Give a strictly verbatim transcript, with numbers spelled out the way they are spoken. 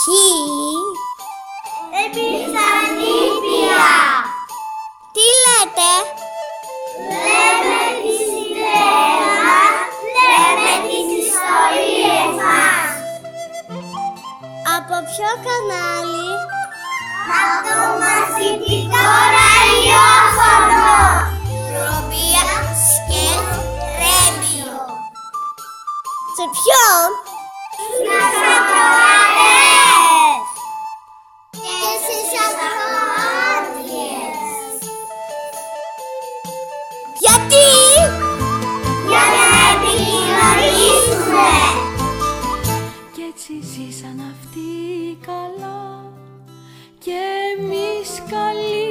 Χι. Επιφανήπια. Τι λέτε? Λέμε τις ιδέες μας, λέμε τις ιστορίες μας. Από ποιο κανάλι? Από το μαθητικό ραδιόφωνο. Ροπία Σκεφ Ρέμπιο. Σε ποιον? Στους ακροατές. Και στις ακροάτριες. Γιατί? Για να επικοινωνήσουμε. Κι έτσι ζήσαν αυτοί καλά κι εμείς καλοί.